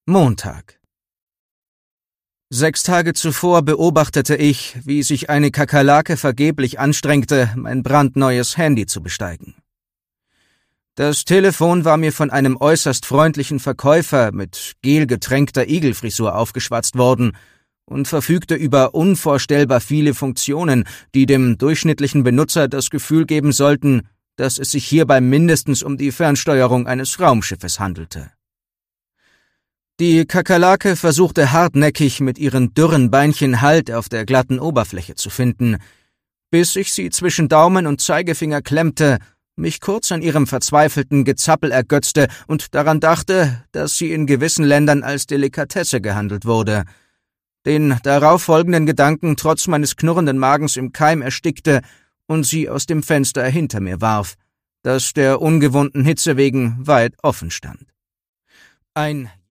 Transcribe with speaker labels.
Speaker 1: Montag. 6 Tage zuvor beobachtete ich, wie sich eine Kakerlake vergeblich anstrengte, mein brandneues Handy zu besteigen. Das Telefon war mir von einem äußerst freundlichen Verkäufer mit gelgetränkter Igelfrisur aufgeschwatzt worden und verfügte über unvorstellbar viele Funktionen, die dem durchschnittlichen Benutzer das Gefühl geben sollten, dass es sich hierbei mindestens um die Fernsteuerung eines Raumschiffes handelte. Die Kakerlake versuchte hartnäckig mit ihren dürren Beinchen Halt auf der glatten Oberfläche zu finden, bis ich sie zwischen Daumen und Zeigefinger klemmte, mich kurz an ihrem verzweifelten Gezappel ergötzte und daran dachte, dass sie in gewissen Ländern als Delikatesse gehandelt wurde, den darauf folgenden Gedanken trotz meines knurrenden Magens im Keim erstickte und sie aus dem Fenster hinter mir warf, das der ungewohnten Hitze wegen weit offen stand. Ein